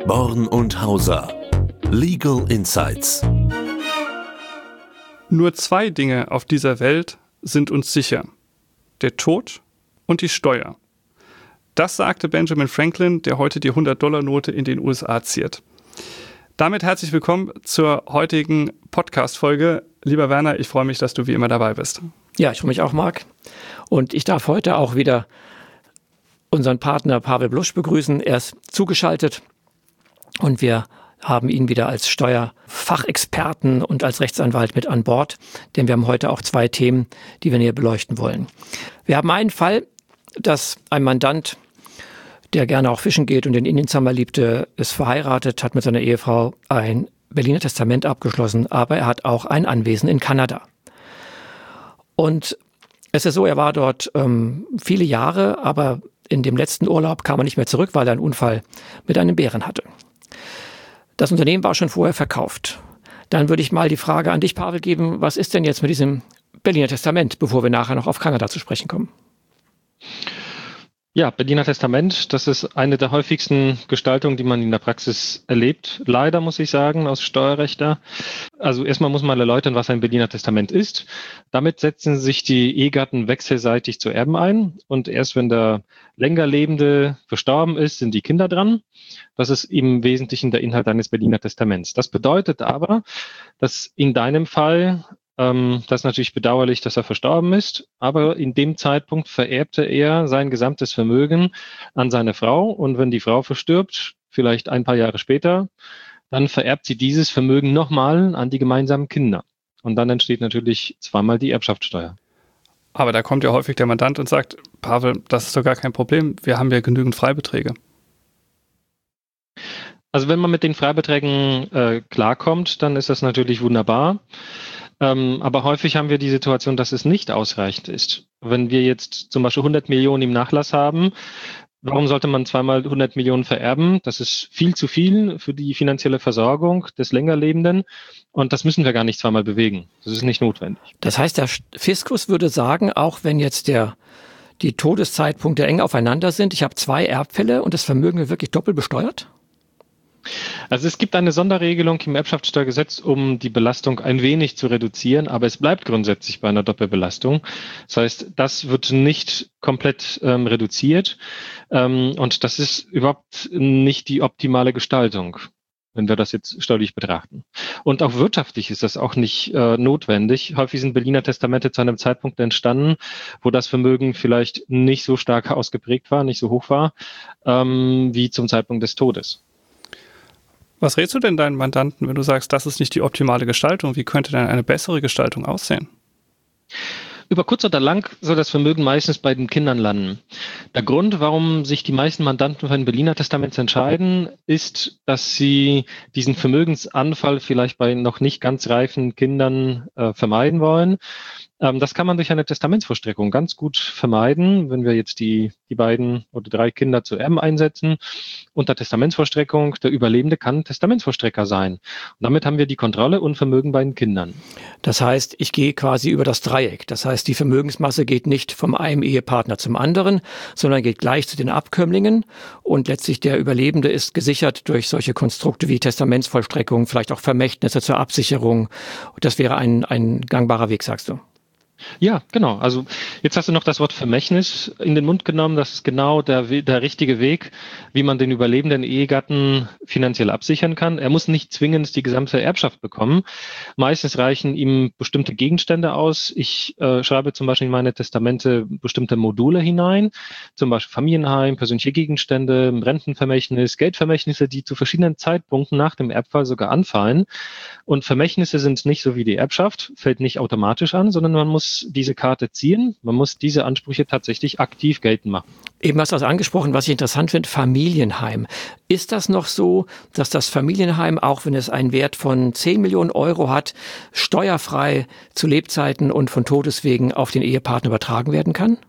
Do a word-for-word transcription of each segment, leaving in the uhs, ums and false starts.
Born und Hauser. Legal Insights. Nur zwei Dinge auf dieser Welt sind uns sicher: der Tod und die Steuer. Das sagte Benjamin Franklin, der heute die hundert-Dollar-Note in den U S A ziert. Damit herzlich willkommen zur heutigen Podcast-Folge. Lieber Werner, ich freue mich, dass du wie immer dabei bist. Ja, ich freue mich auch, Marc. Und ich darf heute auch wieder unseren Partner Pavel Blusch begrüßen. Er ist zugeschaltet und wir haben ihn wieder als Steuerfachexperten und als Rechtsanwalt mit an Bord, denn wir haben heute auch zwei Themen, die wir näher beleuchten wollen. Wir haben einen Fall, dass ein Mandant, der gerne auch fischen geht und den Indiensummer liebte, ist verheiratet, hat mit seiner Ehefrau ein Berliner Testament abgeschlossen, aber er hat auch ein Anwesen in Kanada. Und es ist so, er war dort ähm, viele Jahre, aber in dem letzten Urlaub kam er nicht mehr zurück, weil er einen Unfall mit einem Bären hatte. Das Unternehmen war schon vorher verkauft. Dann würde ich mal die Frage an dich, Pavel, geben, was ist denn jetzt mit diesem Berliner Testament, bevor wir nachher noch auf Kanada zu sprechen kommen? Ja, Berliner Testament, das ist eine der häufigsten Gestaltungen, die man in der Praxis erlebt. Leider, muss ich sagen, aus Steuerrechter. Also erstmal muss man erläutern, was ein Berliner Testament ist. Damit setzen sich die Ehegatten wechselseitig zu Erben ein. Und erst wenn der länger Lebende verstorben ist, sind die Kinder dran. Das ist im Wesentlichen der Inhalt eines Berliner Testaments. Das bedeutet aber, dass in deinem Fall, ähm, das ist natürlich bedauerlich, dass er verstorben ist, aber in dem Zeitpunkt vererbte er sein gesamtes Vermögen an seine Frau. Und wenn die Frau verstirbt, vielleicht ein paar Jahre später, dann vererbt sie dieses Vermögen nochmal an die gemeinsamen Kinder. Und dann entsteht natürlich zweimal die Erbschaftssteuer. Aber da kommt ja häufig der Mandant und sagt, Pavel, das ist doch gar kein Problem, wir haben ja genügend Freibeträge. Also wenn man mit den Freibeträgen äh, klarkommt, dann ist das natürlich wunderbar. Ähm, aber häufig haben wir die Situation, dass es nicht ausreichend ist. Wenn wir jetzt zum Beispiel hundert Millionen im Nachlass haben, warum sollte man zweimal hundert Millionen vererben? Das ist viel zu viel für die finanzielle Versorgung des Längerlebenden. Und das müssen wir gar nicht zweimal bewegen. Das ist nicht notwendig. Das heißt, der Fiskus würde sagen, auch wenn jetzt der, die Todeszeitpunkte eng aufeinander sind, ich habe zwei Erbfälle und das Vermögen wird wirklich doppelt besteuert? Also es gibt eine Sonderregelung im Erbschaftssteuergesetz, um die Belastung ein wenig zu reduzieren, aber es bleibt grundsätzlich bei einer Doppelbelastung. Das heißt, das wird nicht komplett ähm, reduziert ähm, und das ist überhaupt nicht die optimale Gestaltung, wenn wir das jetzt steuerlich betrachten. Und auch wirtschaftlich ist das auch nicht äh, notwendig. Häufig sind Berliner Testamente zu einem Zeitpunkt entstanden, wo das Vermögen vielleicht nicht so stark ausgeprägt war, nicht so hoch war, ähm, wie zum Zeitpunkt des Todes. Was rätst du denn deinen Mandanten, wenn du sagst, das ist nicht die optimale Gestaltung? Wie könnte denn eine bessere Gestaltung aussehen? Über kurz oder lang soll das Vermögen meistens bei den Kindern landen. Der Grund, warum sich die meisten Mandanten für ein Berliner Testament entscheiden, ist, dass sie diesen Vermögensanfall vielleicht bei noch nicht ganz reifen Kindern äh, vermeiden wollen. Ähm, das kann man durch eine Testamentsvollstreckung ganz gut vermeiden, wenn wir jetzt die, die beiden oder drei Kinder zu Erben einsetzen. Unter Testamentsvollstreckung, der Überlebende kann Testamentsvollstrecker sein. Und damit haben wir die Kontrolle und Vermögen bei den Kindern. Das heißt, ich gehe quasi über das Dreieck. Das heißt, die Vermögensmasse geht nicht vom einen Ehepartner zum anderen, sondern geht gleich zu den Abkömmlingen. Und letztlich der Überlebende ist gesichert durch solche Konstrukte wie Testamentsvollstreckung, vielleicht auch Vermächtnisse zur Absicherung. Das wäre ein, ein gangbarer Weg, sagst du? Ja, genau. Also jetzt hast du noch das Wort Vermächtnis in den Mund genommen. Das ist genau der, der richtige Weg, wie man den überlebenden Ehegatten finanziell absichern kann. Er muss nicht zwingend die gesamte Erbschaft bekommen. Meistens reichen ihm bestimmte Gegenstände aus. Ich äh, schreibe zum Beispiel in meine Testamente bestimmte Module hinein, zum Beispiel Familienheim, persönliche Gegenstände, Rentenvermächtnis, Geldvermächtnisse, die zu verschiedenen Zeitpunkten nach dem Erbfall sogar anfallen. Und Vermächtnisse sind nicht so wie die Erbschaft, fällt nicht automatisch an, sondern man muss diese Karte ziehen. Man muss diese Ansprüche tatsächlich aktiv geltend machen. Eben hast du das angesprochen, was ich interessant finde, Familienheim. Ist das noch so, dass das Familienheim, auch wenn es einen Wert von zehn Millionen Euro hat, steuerfrei zu Lebzeiten und von Todeswegen auf den Ehepartner übertragen werden kann?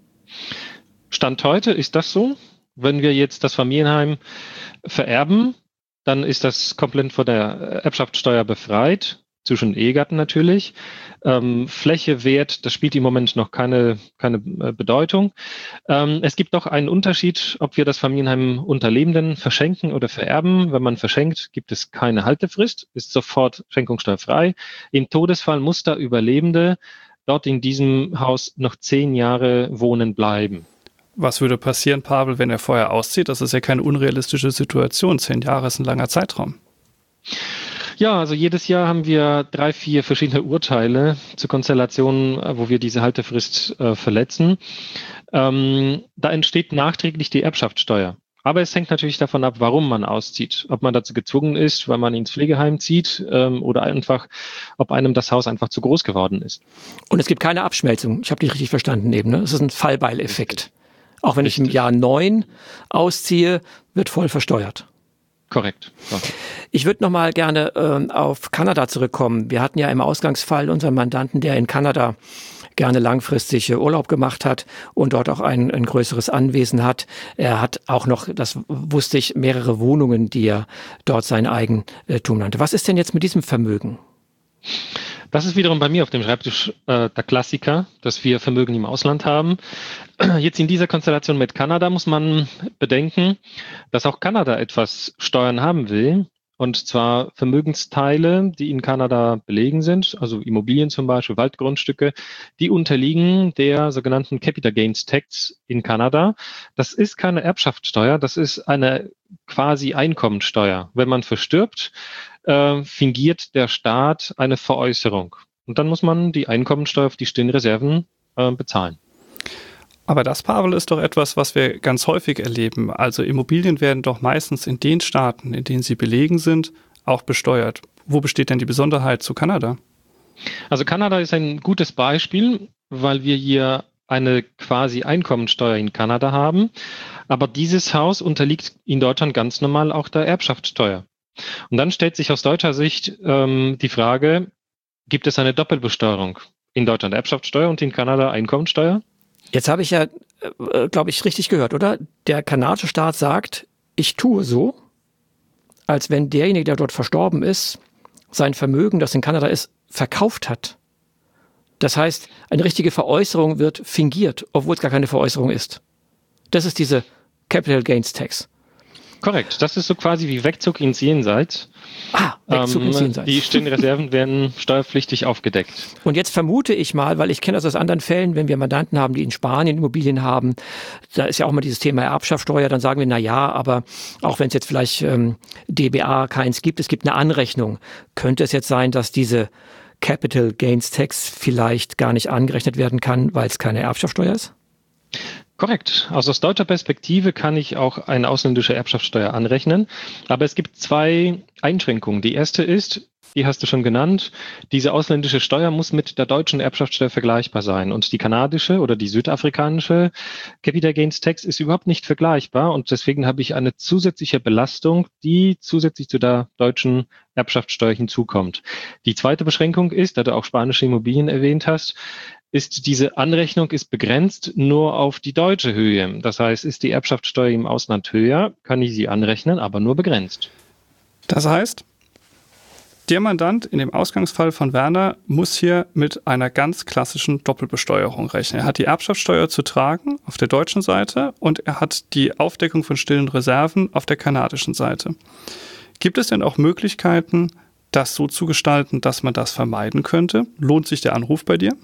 Stand heute ist das so. Wenn wir jetzt das Familienheim vererben, dann ist das komplett von der Erbschaftssteuer befreit. zwischen Ehegatten natürlich. Ähm, Fläche, Wert, das spielt im Moment noch keine, keine äh, Bedeutung. Ähm, es gibt noch einen Unterschied, ob wir das Familienheim unter Lebenden verschenken oder vererben. Wenn man verschenkt, gibt es keine Haltefrist, ist sofort schenkungssteuerfrei. Im Todesfall muss der Überlebende dort in diesem Haus noch zehn Jahre wohnen bleiben. Was würde passieren, Pavel, wenn er vorher auszieht? Das ist ja keine unrealistische Situation. Zehn Jahre ist ein langer Zeitraum. Ja, also jedes Jahr haben wir drei, vier verschiedene Urteile zu Konstellationen, wo wir diese Haltefrist äh, verletzen. Ähm, da entsteht nachträglich die Erbschaftssteuer. Aber es hängt natürlich davon ab, warum man auszieht. Ob man dazu gezwungen ist, weil man ins Pflegeheim zieht ähm, oder einfach, ob einem das Haus einfach zu groß geworden ist. Und es gibt keine Abschmelzung. Ich habe dich richtig verstanden eben. Ne? Es ist ein Fallbeileffekt. Auch wenn Richtig. ich im Jahr neun ausziehe, wird voll versteuert. Korrekt. Ja. Ich würde noch mal gerne äh, auf Kanada zurückkommen. Wir hatten ja im Ausgangsfall unseren Mandanten, der in Kanada gerne langfristig Urlaub gemacht hat und dort auch ein, ein größeres Anwesen hat. Er hat auch noch, das wusste ich, mehrere Wohnungen, die er dort sein Eigentum nannte. Was ist denn jetzt mit diesem Vermögen? Das ist wiederum bei mir auf dem Schreibtisch äh, der Klassiker, dass wir Vermögen im Ausland haben. Jetzt in dieser Konstellation mit Kanada muss man bedenken, dass auch Kanada etwas Steuern haben will. Und zwar Vermögensteile, die in Kanada belegen sind, also Immobilien zum Beispiel, Waldgrundstücke, die unterliegen der sogenannten Capital Gains Tax in Kanada. Das ist keine Erbschaftssteuer, das ist eine quasi Einkommensteuer. Wenn man verstirbt, äh, fingiert der Staat eine Veräußerung. Und dann muss man die Einkommensteuer auf die stehenden Reserven äh, bezahlen. Aber das, Pavel, ist doch etwas, was wir ganz häufig erleben. Also Immobilien werden doch meistens in den Staaten, in denen sie belegen sind, auch besteuert. Wo besteht denn die Besonderheit zu Kanada? Also Kanada ist ein gutes Beispiel, weil wir hier eine quasi Einkommensteuer in Kanada haben. Aber dieses Haus unterliegt in Deutschland ganz normal auch der Erbschaftssteuer. Und dann stellt sich aus deutscher Sicht ähm, die Frage, gibt es eine Doppelbesteuerung? In Deutschland Erbschaftssteuer und in Kanada Einkommensteuer? Jetzt habe ich ja, äh, glaube ich, richtig gehört, oder? Der kanadische Staat sagt, ich tue so, als wenn derjenige, der dort verstorben ist, sein Vermögen, das in Kanada ist, verkauft hat. Das heißt, eine richtige Veräußerung wird fingiert, obwohl es gar keine Veräußerung ist. Das ist diese Capital Gains Tax. Korrekt, das ist so quasi wie Wegzug ins Jenseits. Ah, Wegzug ähm, ins Jenseits. Die stehenden Reserven werden steuerpflichtig aufgedeckt. Und jetzt vermute ich mal, weil ich kenne das aus anderen Fällen, wenn wir Mandanten haben, die in Spanien Immobilien haben, da ist ja auch mal dieses Thema Erbschaftssteuer, dann sagen wir, na ja, aber auch wenn es jetzt vielleicht ähm, D B A keins gibt, es gibt eine Anrechnung. Könnte es jetzt sein, dass diese Capital Gains Tax vielleicht gar nicht angerechnet werden kann, weil es keine Erbschaftssteuer ist? Korrekt. Also aus deutscher Perspektive kann ich auch eine ausländische Erbschaftssteuer anrechnen. Aber es gibt zwei Einschränkungen. Die erste ist, die hast du schon genannt, diese ausländische Steuer muss mit der deutschen Erbschaftssteuer vergleichbar sein. Und die kanadische oder die südafrikanische Capital Gains Tax ist überhaupt nicht vergleichbar. Und deswegen habe ich eine zusätzliche Belastung, die zusätzlich zu der deutschen Erbschaftssteuer hinzukommt. Die zweite Beschränkung ist, da du auch spanische Immobilien erwähnt hast, ist diese Anrechnung ist begrenzt nur auf die deutsche Höhe. Das heißt, ist die Erbschaftssteuer im Ausland höher, kann ich sie anrechnen, aber nur begrenzt. Das heißt, der Mandant in dem Ausgangsfall von Werner muss hier mit einer ganz klassischen Doppelbesteuerung rechnen. Er hat die Erbschaftssteuer zu tragen auf der deutschen Seite und er hat die Aufdeckung von stillen Reserven auf der kanadischen Seite. Gibt es denn auch Möglichkeiten, das so zu gestalten, dass man das vermeiden könnte? Lohnt sich der Anruf bei dir?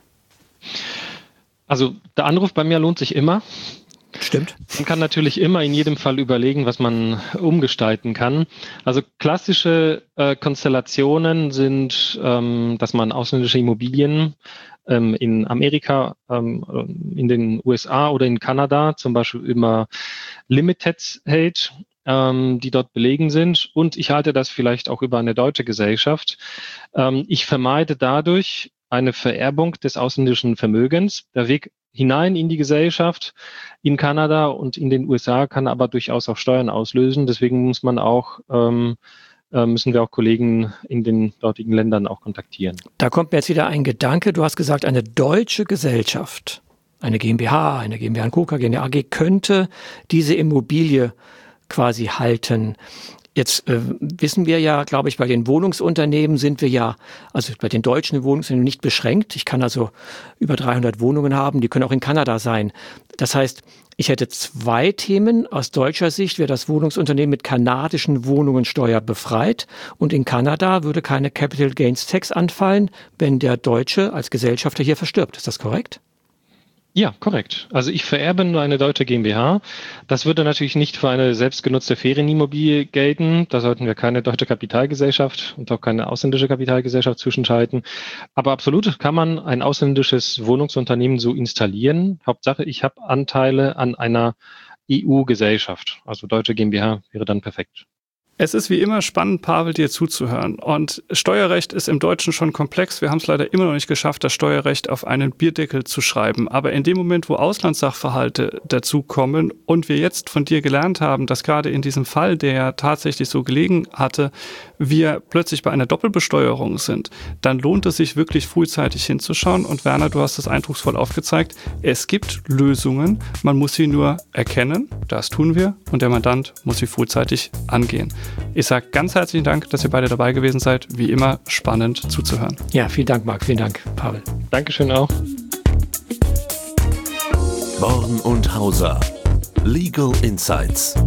Also der Anruf bei mir lohnt sich immer. Stimmt. Man kann natürlich immer in jedem Fall überlegen, was man umgestalten kann. Also klassische äh, Konstellationen sind, ähm, dass man ausländische Immobilien ähm, in Amerika, ähm, in den U S A oder in Kanada zum Beispiel immer Limited hält, ähm, die dort belegen sind. Und ich halte das vielleicht auch über eine deutsche Gesellschaft. Ähm, ich vermeide dadurch eine Vererbung des ausländischen Vermögens. Der Weg hinein in die Gesellschaft in Kanada und in den U S A kann aber durchaus auch Steuern auslösen. Deswegen muss man auch, ähm, äh, müssen wir auch Kollegen in den dortigen Ländern auch kontaktieren. Da kommt mir jetzt wieder ein Gedanke. Du hast gesagt, eine deutsche Gesellschaft, eine GmbH, eine GmbH und Co. KG, eine A G könnte diese Immobilie quasi halten. Jetzt äh, wissen wir ja, glaube ich, bei den Wohnungsunternehmen sind wir ja, also bei den deutschen Wohnungsunternehmen nicht beschränkt. Ich kann also über dreihundert Wohnungen haben, die können auch in Kanada sein. Das heißt, ich hätte zwei Themen. Aus deutscher Sicht wäre das Wohnungsunternehmen mit kanadischen Wohnungen steuerbefreit und in Kanada würde keine Capital Gains Tax anfallen, wenn der Deutsche als Gesellschafter hier verstirbt. Ist das korrekt? Ja, korrekt. Also ich vererbe nur eine deutsche GmbH. Das würde natürlich nicht für eine selbstgenutzte Ferienimmobilie gelten. Da sollten wir keine deutsche Kapitalgesellschaft und auch keine ausländische Kapitalgesellschaft zwischenschalten. Aber absolut kann man ein ausländisches Wohnungsunternehmen so installieren. Hauptsache, ich habe Anteile an einer E U-Gesellschaft. Also deutsche GmbH wäre dann perfekt. Es ist wie immer spannend, Pavel, dir zuzuhören. Und Steuerrecht ist im Deutschen schon komplex. Wir haben es leider immer noch nicht geschafft, das Steuerrecht auf einen Bierdeckel zu schreiben. Aber in dem Moment, wo Auslandssachverhalte dazukommen und wir jetzt von dir gelernt haben, dass gerade in diesem Fall, der ja tatsächlich so gelegen hatte, wir plötzlich bei einer Doppelbesteuerung sind, dann lohnt es sich wirklich frühzeitig hinzuschauen. Und Werner, du hast es eindrucksvoll aufgezeigt. Es gibt Lösungen. Man muss sie nur erkennen. Das tun wir. Und der Mandant muss sie frühzeitig angehen. Ich sage ganz herzlichen Dank, dass ihr beide dabei gewesen seid. Wie immer spannend zuzuhören. Ja, vielen Dank, Marc. Vielen Dank, Pavel. Dankeschön auch. Born und Hauser. Legal Insights.